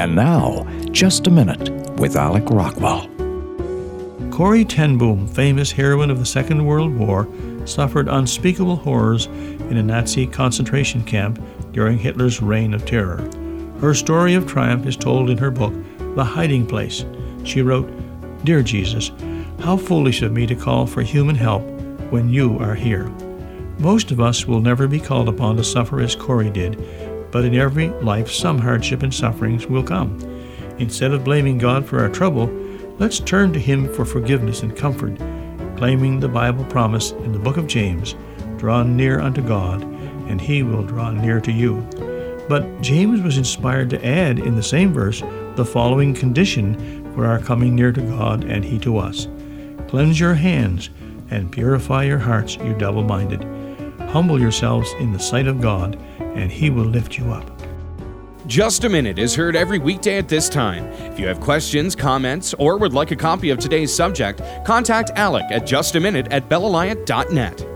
And now, Just a Minute with Alec Rockwell. Corrie ten Boom, famous heroine of the Second World War, suffered unspeakable horrors in a Nazi concentration camp during Hitler's reign of terror. Her story of triumph is told in her book, The Hiding Place. She wrote, "Dear Jesus, how foolish of me to call for human help when you are here." Most of us will never be called upon to suffer as Corrie did, but in every life some hardship and sufferings will come. Instead of blaming God for our trouble, let's turn to Him for forgiveness and comfort, claiming the Bible promise in the book of James, "Draw near unto God, and He will draw near to you." But James was inspired to add in the same verse the following condition for our coming near to God and He to us: "Cleanse your hands and purify your hearts, you double-minded. Humble yourselves in the sight of God, and He will lift you up." Just a Minute is heard every weekday at this time. If you have questions, comments, or would like a copy of today's subject, contact Alec at justaminute@bellalliant.net.